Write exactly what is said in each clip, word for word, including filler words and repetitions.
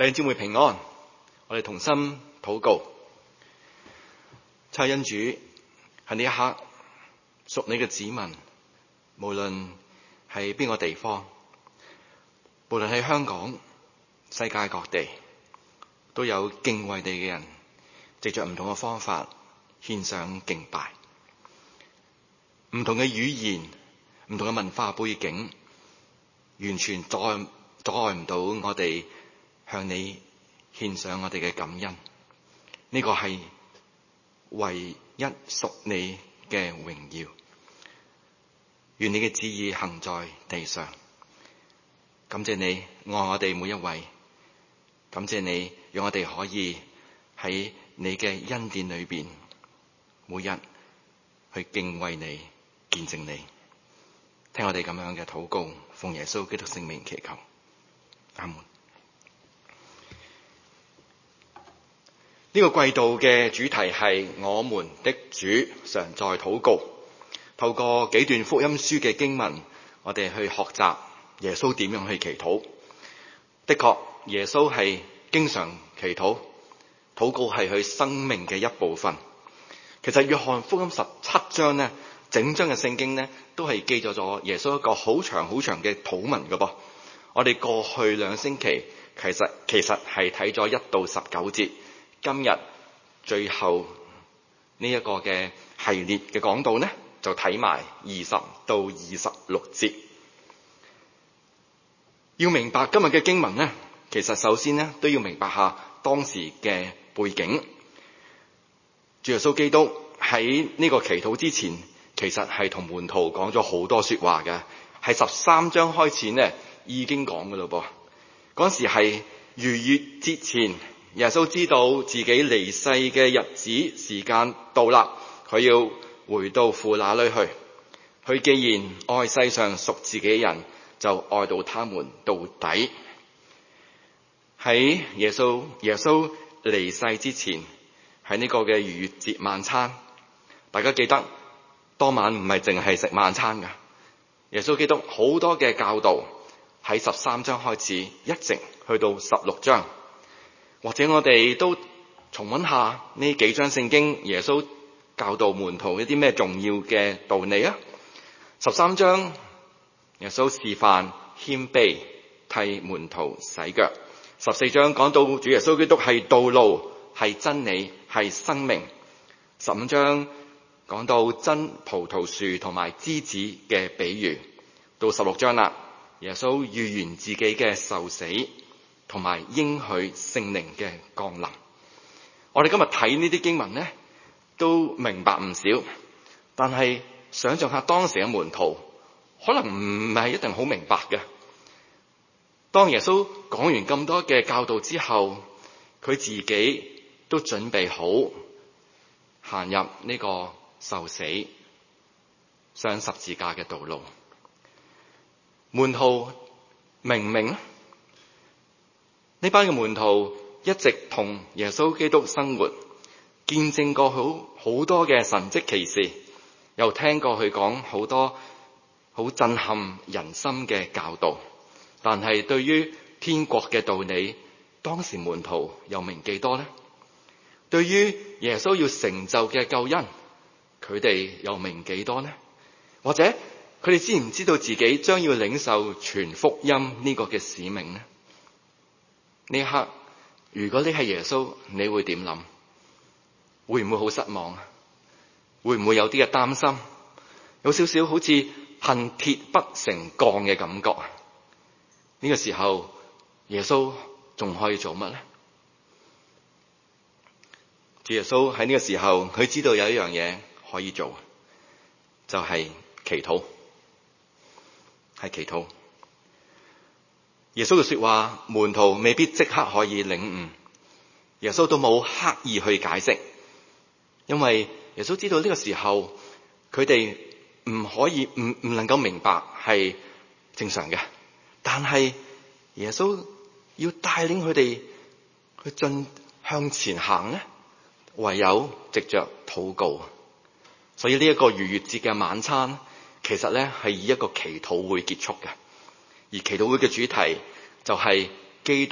弟兄姊妹平安，我哋同心禱告。親恩主，喺呢一刻，屬你嘅子民，無論係邊個地方，無論係香港、世界各地，都有敬畏你嘅人，藉着唔同嘅方法獻上敬拜。唔同嘅語言、唔同嘅文化背景，完全阻礙阻礙唔到我哋向你獻上我哋嘅感恩。呢個係唯一屬你嘅榮耀。願你嘅旨意行在地上。感謝你愛我哋每一位，感謝你讓我哋可以喺你嘅恩典裏邊，每日去敬畏你、見證你。聽我哋咁樣嘅禱告，奉耶穌基督聖名祈求，阿門。呢個季度嘅主題係我們的主常在禱告。透過幾段福音書嘅經文，我哋去學習耶穌點樣去祈禱。的確，耶穌係經常祈禱，禱告係佢生命嘅一部分。其實約翰福音十七章呢，整章嘅聖經呢，都係記咗咗耶穌一個好長好長嘅禱文㗎噃。我哋過去兩星期其實其實係睇咗一到十九節。今日最後呢一個嘅系列嘅講道呢，就睇埋二十到二十六節。要明白今日嘅經文呢，其實首先呢都要明白下當時嘅背景。主耶穌基督喺呢個祈禱之前，其實係同門徒講咗好多說話嘅，係十三章開始呢已經講噶咯噃。嗰時係逾越節前。耶穌知道自己離世嘅日子時間到啦，佢要回到父那裏去。佢既然愛世上屬自己嘅人，就愛到他們到底。喺耶穌耶穌離世之前，喺呢個嘅逾越節晚餐，大家記得當晚唔係淨係食晚餐噶。耶穌基督好多嘅教導喺十三章開始，一直去到十六章。或者我哋都重溫下呢幾章聖經，耶穌教導門徒一啲咩重要嘅道理啊？十三章耶穌示範謙卑，替門徒洗腳。十四章講到主耶穌基督係道路、係真理、係生命。十五章講到真葡萄樹同埋枝子嘅比喻。到十六章啦，耶穌預言自己嘅受死，同埋應許聖靈嘅降臨。我哋今日睇呢啲經文呢，都明白唔少。但係想象下當時嘅門徒，可能唔係一定好明白嘅。當耶穌講完咁多嘅教導之後，佢自己都準備好行入呢個受死、上十字架嘅道路。門徒明唔明？呢班嘅門徒一直同耶穌基督生活，見證過好好多嘅神蹟奇事，又聽過佢講好多好震撼人心嘅教導。但係對於天國嘅道理，當時門徒又明幾多呢？對於耶穌要成就嘅救恩，佢哋又明幾多呢？或者佢哋知唔知道自己將要領受全福音呢個嘅使命呢？呢一刻，如果你係耶穌，你會點諗？會唔會好失望啊？會唔會有啲嘅擔心？有少少好似恨鐵不成鋼嘅感覺啊？呢個時候，耶穌仲可以做乜呢？主耶穌喺呢個時候，佢知道有一樣嘢可以做，就係祈禱，係祈禱。耶穌嘅說話，門徒未必即刻可以領悟，耶穌都冇刻意去解釋，因為耶穌知道呢個時候佢哋唔可以唔唔能夠明白係正常嘅，但係耶穌要帶領佢哋去進向前行咧，唯有藉着禱告。所以呢一個逾越節嘅晚餐，其實咧係以一個祈禱會結束嘅。而祈禱會嘅主題就係基督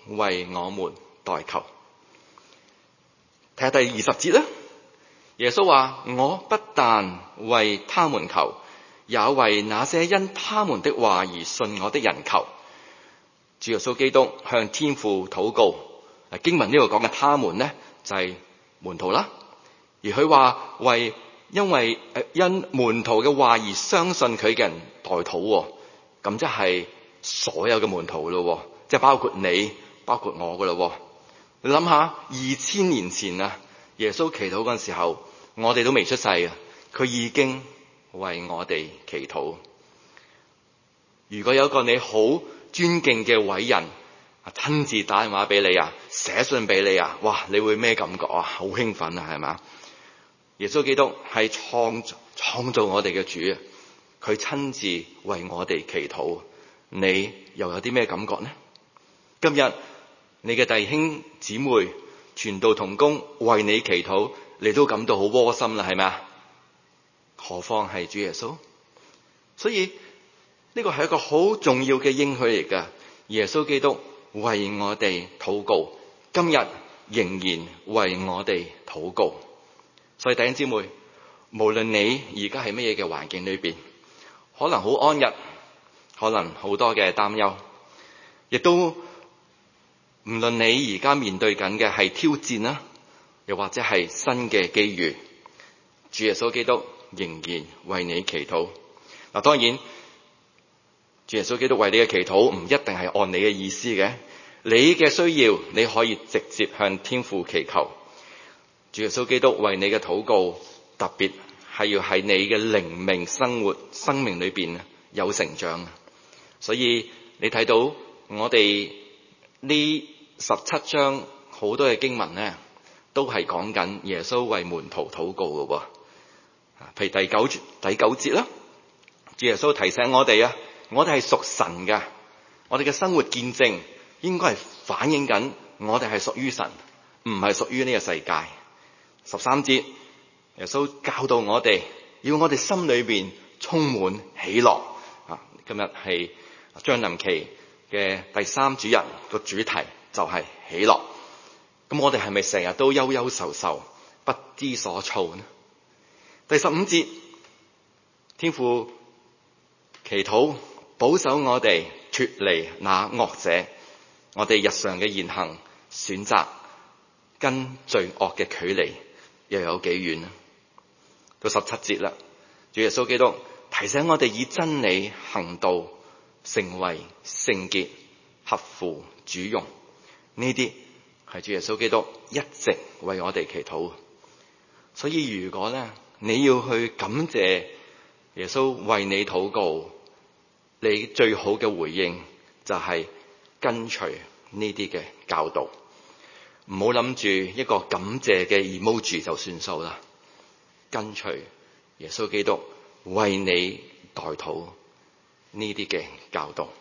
為我們代求。睇下第二十節啦。耶穌話：我不但為他們求，也為那些因他們的話而信我的人求。主耶穌基督向天父禱告。經文呢度講嘅他們呢，就係門徒啦。而佢話為因為因門徒嘅話而相信佢嘅人代禱，咁即係所有嘅門徒咯，即係包括你，包括我噶咯。你諗下，二千年前啊，耶穌祈禱嗰陣時候，我哋都未出世啊，佢已經為我哋祈禱。如果有一個你好尊敬嘅偉人親自打電話俾你啊，寫信俾你啊，哇，你會咩感覺啊？好興奮啊，係咪？耶穌基督係創創造我哋嘅主，佢親自為我哋祈禱，你又有啲咩感覺呢？今日你嘅弟兄姊妹傳道同工為你祈禱，你都感到好窩心啦，係咪啊？何況係主耶穌？所以呢個係一個好重要嘅應許嚟噶。耶穌基督為我哋禱告，今日仍然為我哋禱告。所以弟兄姊妹，無論你而家係乜嘢嘅環境裏邊，可能好安逸，可能好多嘅擔憂，亦都唔論你而家面對緊嘅係挑戰啦，又或者係新嘅機遇，主耶穌基督仍然為你祈禱。嗱，當然主耶穌基督為你嘅祈禱唔一定係按你嘅意思嘅，你嘅需要你可以直接向天父祈求。主耶穌基督為你嘅禱告，特別係要喺你嘅靈命生活生命裏邊有成長。所以你睇到我哋呢十七章好多嘅經文咧，都係講緊耶穌為門徒禱告嘅喎。譬如第九第九節啦，主耶穌提醒我哋啊，我哋係屬神嘅，我哋嘅生活見證應該係反映緊我哋係屬於神，唔係屬於呢個世界。十三節，耶穌教導我哋，要我哋心裏邊充滿喜樂。啊，今日係將臨期嘅第三主日，個主題就係喜樂。咁我哋係咪成日都憂憂愁愁，不知所措呢？第十五節，天父祈禱保守我哋脫離那惡者，我哋日常嘅言行選擇跟罪惡嘅距離又有幾遠呢？到十七節啦，主耶穌基督提醒我哋以真理行道，成為聖潔，合乎主用。呢啲係主耶穌基督一直為我哋祈禱。所以如果咧你要去感謝耶穌為你禱告，你最好嘅回應就係跟隨呢啲嘅教導。唔好諗住一個感謝嘅 emoji 就算數啦，跟隨耶穌基督為你代禱呢啲嘅教導。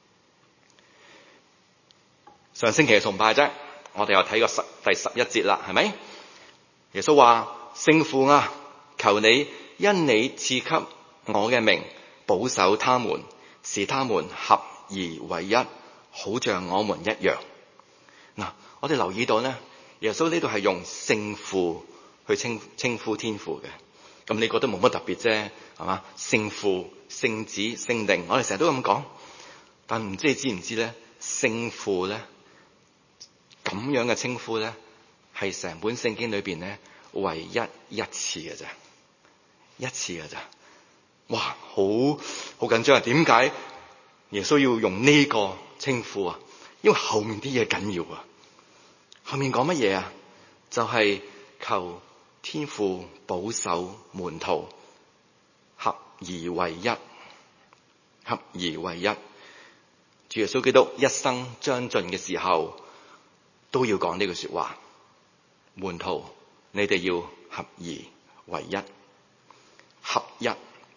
上星期嘅崇拜啫，我哋又睇過十第十一節啦，係咪？耶穌話：聖父啊，求你因你賜給我嘅名保守他們，使他們合而為一，好像我們一樣。嗱，我哋留意到咧，耶穌呢度係用聖父去稱稱呼天父嘅。咁你覺得冇乜特別啫，係嘛？聖父、聖子、聖靈，我哋成日都咁講。但唔知你知唔知咧？聖父咧咁樣嘅稱呼咧，係成本聖經裏邊咧唯一一次嘅咋，一次嘅咋。哇，好好緊張啊！點解耶穌要用呢個稱呼啊？因為後面啲嘢緊要啊！後面講乜嘢啊？就係、是、求天父保守門徒合而為一，合而為一。主耶穌基督一生將盡嘅時候，都要講呢句說話：門徒，你哋要合而為一，合一。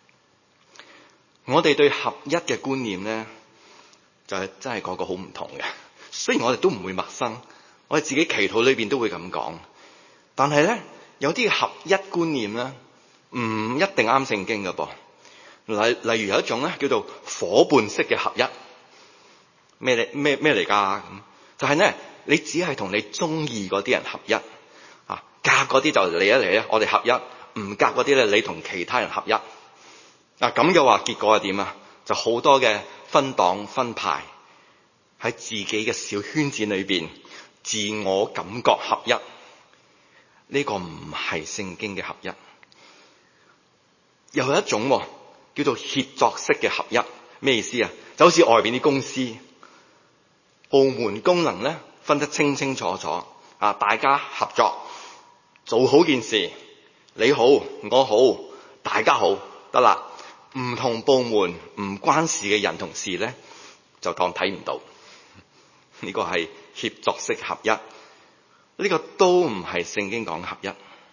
我哋對合一嘅觀念咧，就係真係個個好唔同嘅。雖然我哋都唔會陌生，我哋自己祈禱裏邊都會咁講，但係咧有啲合一觀念咧唔一定啱聖經㗎噃。例例如有一種咧叫做夥伴式嘅合一，咩嚟咩咩嚟㗎？ 就係咧，你只係同你中意嗰啲人合一啊，夾嗰啲就嚟一嚟咧，我哋合一；唔夾嗰啲咧，你同其他人合一。嗱，咁嘅話，結果係點啊？就好多嘅分黨分派，喺自己嘅小圈子裏邊，自我感覺合一。呢個唔係聖經嘅合一。又有一種叫做協作式嘅合一。咩意思啊？就好似外邊啲公司部門功能咧，分得清清楚楚啊，大家合作做好件事，你好我好大家好得啦。唔同部門唔關事嘅人同事咧，就當睇唔到。呢個係協作式合一，呢個都唔係聖經講合一。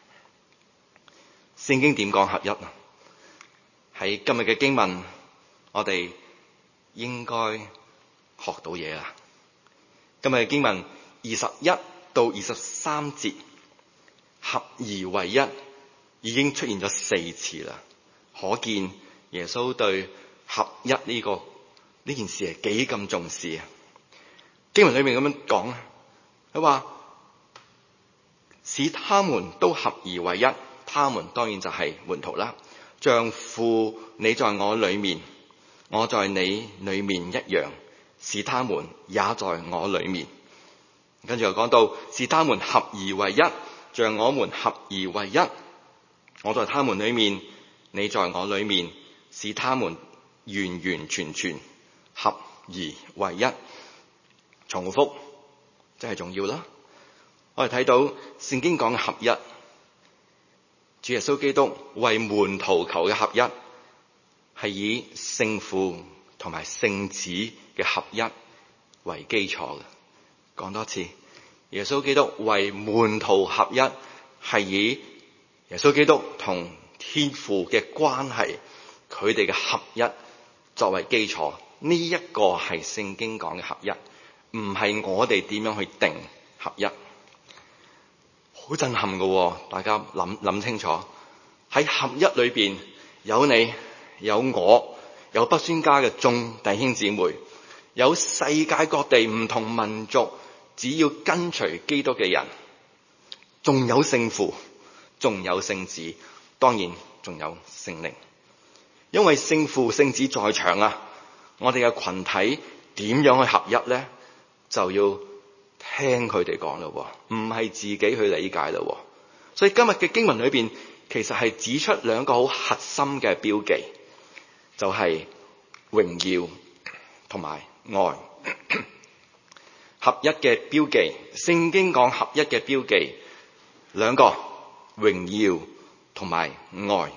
聖經點講合一啊？喺今日嘅經文，我哋應該學到嘢啦。今日嘅經文二十一到二十三節，合而為一已經出現咗四次啦，可見耶穌對合一呢個呢件事係幾咁重視啊！經文裏面咁樣講，佢話使他們都合而為一，他們當然就係門徒啦。像父你在我裏面，我在你裏面一樣，使他們也在我裏面。跟住又講到，使他們合而為一，像我們合而為一，我在他們裏面，你在我裏面，使他們完完全全合而為一。重複真係重要啦。我哋睇到聖經講嘅合一，主耶穌基督為門徒求嘅合一，係以聖父同埋聖子嘅合一為基礎嘅。講多次，耶穌基督為門徒合一，係以耶穌基督同天父嘅關係，佢哋嘅合一作為基礎。呢一個係聖經講嘅合一，唔係我哋點樣去定合一。好震撼㗎，大家諗諗清楚。喺合一裏邊，有你有我，有北宣家嘅眾弟兄姊妹，有世界各地唔同民族，只要跟隨基督嘅人，仲有聖父，仲有聖子，當然仲有聖靈。因為聖父聖子在場啊，我哋嘅群體點樣去合一咧，就要聽佢哋講咯，唔係自己去理解咯。所以今日嘅經文裏邊，其實係指出兩個好核心嘅標記，就係榮耀同埋愛。合一嘅標記，聖經講合一嘅標記，兩個，榮耀同埋愛。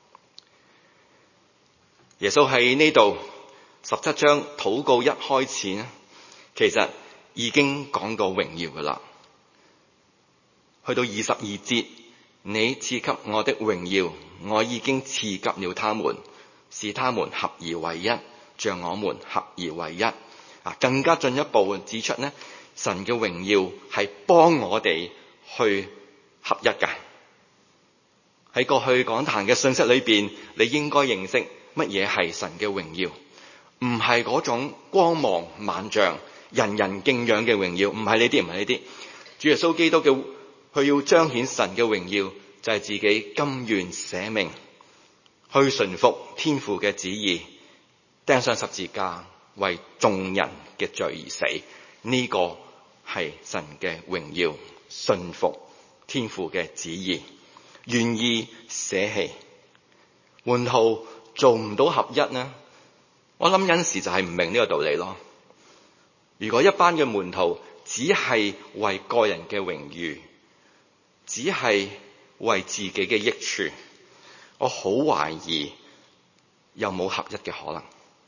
耶穌喺呢度十七章禱告一開始，其實已經講到榮耀噶啦。去到二十二節，你賜給我的榮耀，我已經賜給了他們，使他們合而為一，像我們合而為一。啊，更加進一步指出呢，神嘅榮耀係幫我哋去合一噶。喺過去講壇嘅信息裏邊，你應該認識乜嘢係神嘅榮耀，唔係嗰種光芒萬丈、人人敬仰嘅榮耀，唔係呢啲，唔係呢啲。主耶穌基督嘅佢要彰顯神嘅榮耀，就係自己甘願捨命去順服天父嘅旨意，釘上十字架為眾人嘅罪而死。呢、這個係神嘅榮耀，順服天父嘅旨意，願意捨棄。門徒做唔到合一呢？我諗有陣時就係唔明呢個道理咯。如果一班嘅門徒只係為個人嘅榮譽，只係為自己嘅益處，我好懷疑有冇合一嘅可能。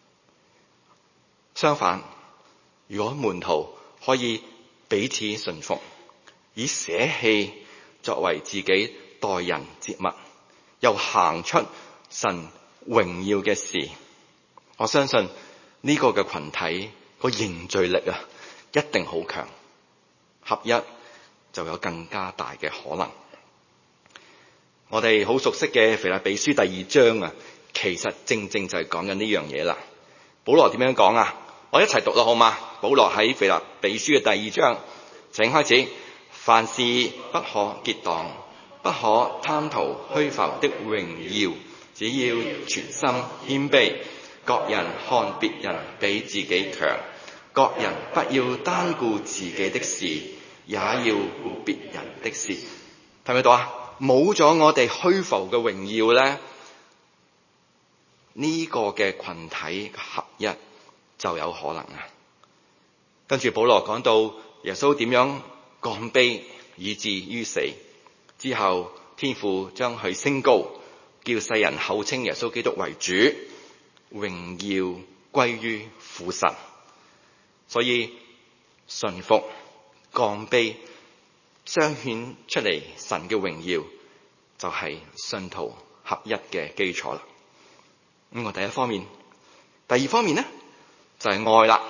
相反，如果門徒可以彼此順服，以捨棄作為自己待人接物，又行出神榮耀嘅事，我相信呢個嘅群體個凝聚力啊，一定好強，合一就有更加大嘅可能。我哋好熟悉嘅腓立比書第二章啊，其實正正就係講緊呢樣嘢啦。保羅點樣講啊？我一齊讀啦，好嗎？ 保羅喺腓立比書嘅第二章，請開始。凡事不可結黨，不可貪圖虛浮的榮耀，只要全心謙卑，各人看別人比自己強，各人不要單顧自己的事，也要顧別人的事。睇唔睇到啊？冇咗我哋虛浮嘅榮耀咧，呢、這個嘅群體合一就有可能啊。跟住保羅講到耶穌點樣降卑以至於死之後，天父將佢升高，叫世人口稱耶穌基督為主，榮耀歸於父神。所以順服降卑彰顯出嚟神嘅榮耀，就係信徒合一嘅基礎啦。咁我第一方面，第二方面呢，就係、是、愛啦。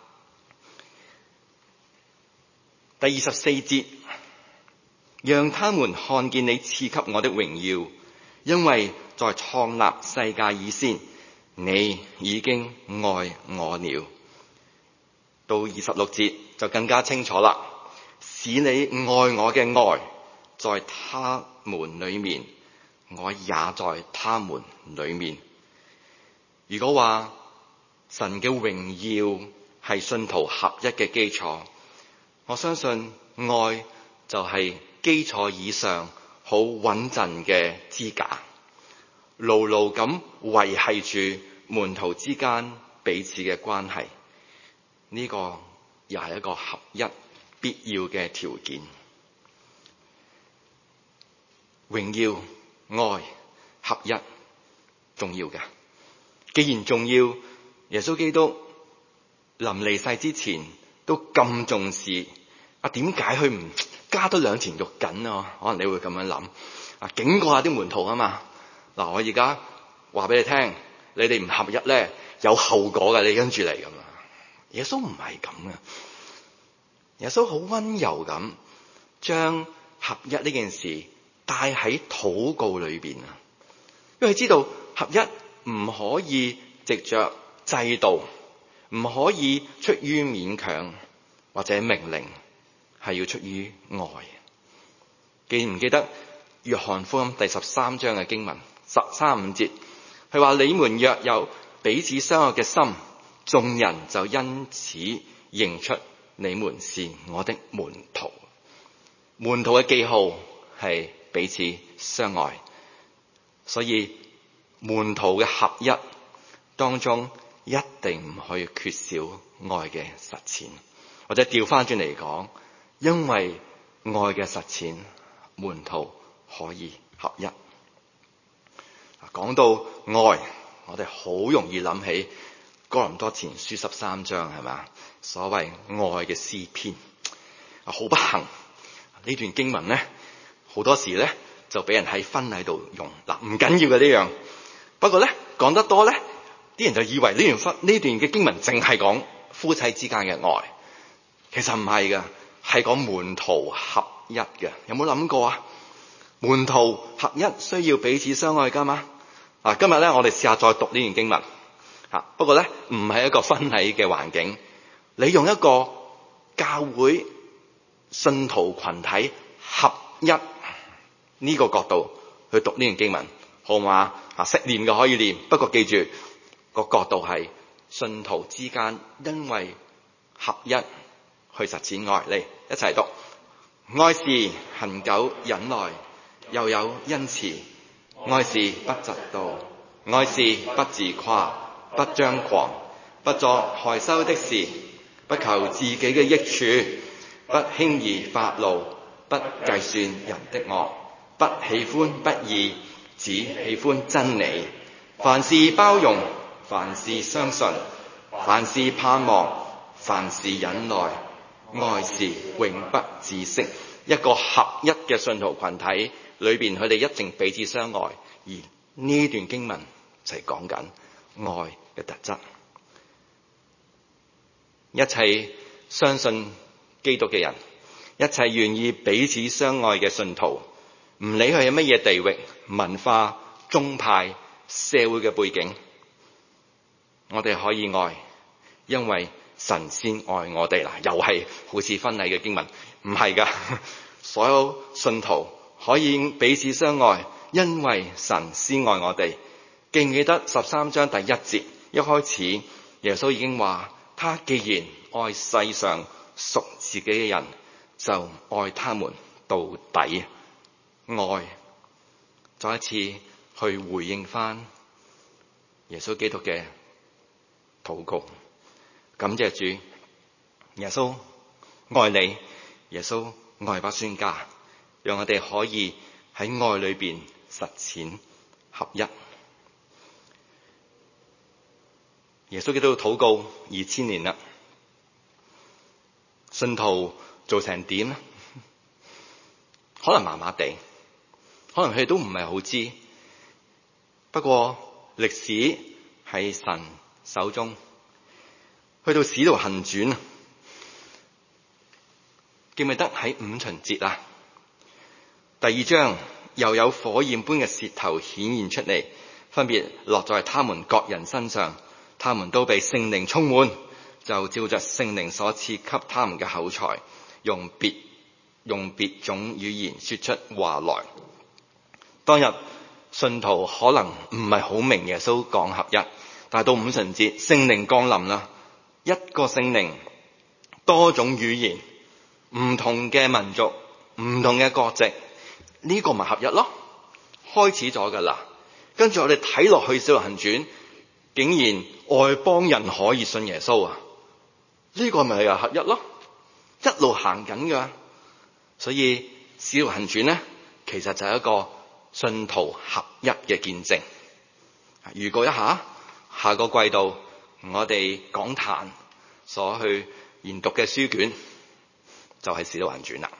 第二十四節，讓他們看見你賜給我的榮耀，因為在創立世界以先，你已經愛我了。到二十六節就更加清楚啦，使你愛我嘅愛在他們裏面，我也在他們裏面。如果話神嘅榮耀係信徒合一嘅基礎，我相信愛就係基礎以上好穩陣嘅支架，牢牢咁維繫住門徒之間彼此嘅關係。呢、這個又係一個合一必要嘅條件。榮耀、愛、合一，重要嘅。既然重要，耶穌基督臨離世之前都咁重視，啊點解佢唔加多兩錢肉緊啊？可能你會咁樣諗，啊警告下啲門徒啊嘛。嗱，我而家話俾你聽，你哋唔合一咧，有後果嘅，你跟住嚟咁啊。耶穌唔係咁嘅，耶穌好溫柔咁將合一呢件事帶喺禱告裏邊啊。因為佢知道合一唔可以藉着制度，唔可以出於勉強或者命令，係要出於愛。記唔記得約翰福音第十三章嘅經文十三五節，佢話你們若有彼此相愛嘅心，眾人就因此認出你們是我的門徒。門徒嘅記號係彼此相愛，所以門徒嘅合一當中一定唔可以缺少愛嘅實踐，或者調翻轉嚟講，因為愛嘅實踐，門徒可以合一。講到愛，我哋好容易諗起哥林多前書十三章，係嘛？所謂愛嘅詩篇。啊，好不幸呢段經文咧，好多時咧就俾人喺婚禮度用。嗱，唔緊要嘅呢樣，不過咧講得多咧，啲人就以為呢段婚呢段嘅經文淨係講夫妻之間嘅愛，其實唔係噶，係講門徒合一嘅。有冇諗過啊？門徒合一需要彼此相愛噶嘛？啊，今日咧我哋試下再讀呢段經文。吓，不過咧唔係一個婚禮嘅環境，你用一個教會信徒群體合一呢個角度去讀呢段經文，好嘛？啊，識念嘅可以念，不過記住個角度係信徒之間因為合一去實踐愛。嚟一齊讀。愛是恒久忍耐，又有恩慈；愛是不嫉妒，愛是不自誇，不張狂，不作害羞的事，不求自己嘅益處，不輕易發怒，不計算人的惡，不喜歡不義，只喜歡真理。凡事包容，凡事相信，凡事盼望，凡事忍耐。愛是永不止息。一個合一嘅信徒群體裏邊，佢哋一定彼此相愛，而呢段經文就係講緊愛嘅特質。一切相信基督嘅人，一切願意彼此相愛嘅信徒，唔理佢係乜嘢地域、文化、宗派、社會嘅背景，我哋可以愛，因為神先愛我哋啦。又係好似婚禮嘅經文，唔係噶，所有信徒可以彼此相愛，因為神先愛我哋。記唔記得十三章第一節一開始，耶穌已經話，他既然愛世上屬自己嘅人，就愛他們到底。愛，再一次去回應翻耶穌基督嘅禱告。感謝主，耶穌愛你，耶穌愛不宣家，讓我哋可以喺愛裏邊實踐合一。耶穌基督禱告二千年啦，信徒做成點呢？可能麻麻地，可能佢哋都唔係好知。不過歷史喺神手中，去到使徒行傳，記唔記得喺五旬節啊？第二章又有火焰般嘅舌頭顯現出嚟，分別落在他們各人身上，他們都被聖靈充滿，就照着聖靈所賜給他們嘅口才，用別用別種語言說出話來。當日信徒可能唔係好明耶穌講合一，但係到五旬節聖靈降臨啦，一個聖靈，多種語言，唔同嘅民族，唔同嘅國籍，呢、這個咪合一咯，開始咗噶啦。跟住我哋睇落去使徒行傳，竟然外邦人可以信耶穌啊！呢、這個咪係合一咯，一路行緊噶。所以使徒行傳咧，其實就係一個信徒合一嘅見證。預告一下，下個季度我哋講壇所去研讀嘅書卷就係使徒行傳啦。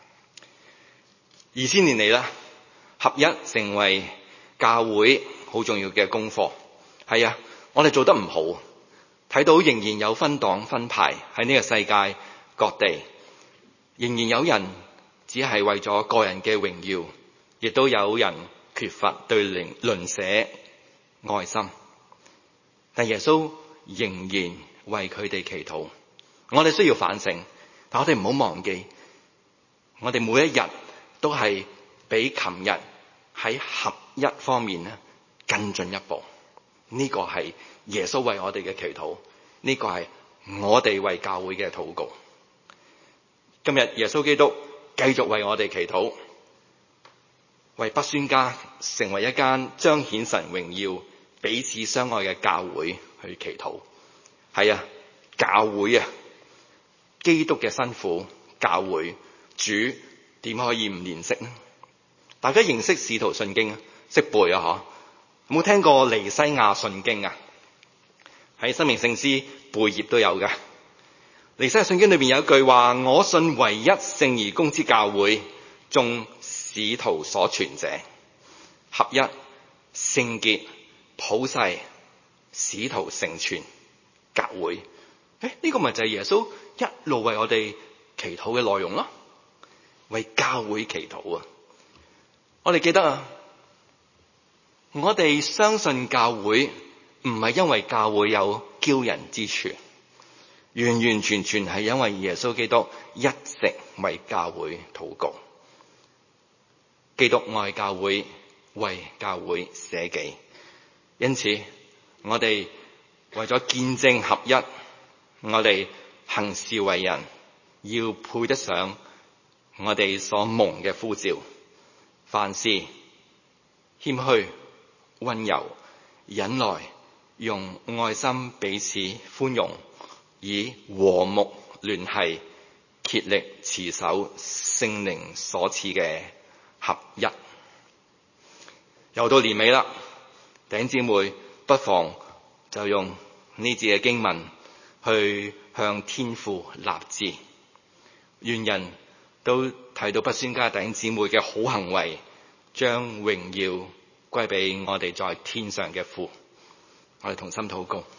二千年嚟啦，合一成為教會好重要嘅功課。係啊，我哋做得唔好，睇到仍然有分黨分派喺呢個世界各地，仍然有人只係為咗個人嘅榮耀，亦都有人缺乏對鄰鄰舍愛心。但耶穌仍然為佢哋祈禱。我哋需要反省，但我哋唔好忘記，我哋每一日都係比琴日喺合一方面咧更進一步。呢個係耶穌為我哋嘅祈禱，呢個係我哋為教會嘅禱告。今日耶穌基督繼續為我哋祈禱，為北宣家成為一間彰顯神榮耀、彼此相愛嘅教會去祈禱。係啊，教會啊，基督嘅新婦教會，主點可以唔認識呢？大家認識使徒信經啊，識背啊嗬？有冇聽過尼西亞信經啊？喺生命聖詩背頁都有嘅。尼西亞信經裏邊有一句話：我信唯一聖而公之教會，眾使徒所傳者，合一、聖潔、普世、使徒成全教會。誒，呢、這個咪就係耶穌一路為我哋祈禱嘅內容咯，為教會祈禱啊！我哋記得啊，我哋相信教會唔係因為教會有驕人之處，完完全全係因為耶穌基督一直為教會禱告。基督愛教會，為教會捨己，因此我哋為咗見證合一，我哋行事為人要配得上我哋所蒙嘅呼召。凡事謙虛、溫柔、忍耐，用愛心彼此寬容，以和睦聯繫，竭力持守聖靈所賜嘅合一。又到年尾啦，弟兄姊妹不妨就用呢節嘅經文去向天父立志，願人都睇到北宣家弟兄姊妹嘅好行為，將榮耀歸俾我哋在天上嘅父。我哋同心禱告，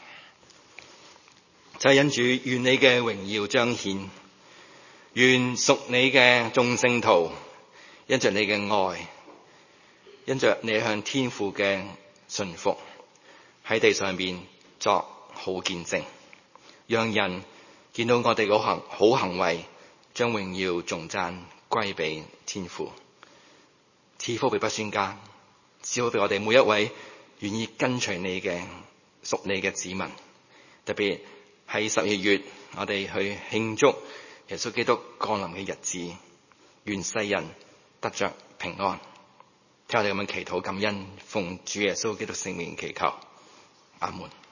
就係因主，願你嘅榮耀彰顯，願屬你嘅眾聖徒因着你嘅愛，因着你向天父嘅順服，喺地上面作好見證。 讓人見到我哋嘅行好行為，將榮耀頌讚歸俾天父。賜福俾北宣家，賜福俾我哋每一位願意跟隨你嘅屬你嘅子民。特別喺十二月，我哋去慶祝耶穌基督降臨嘅日子，願世人得着平安。聽我哋咁樣祈禱感恩，奉主耶穌基督聖名祈求，阿門。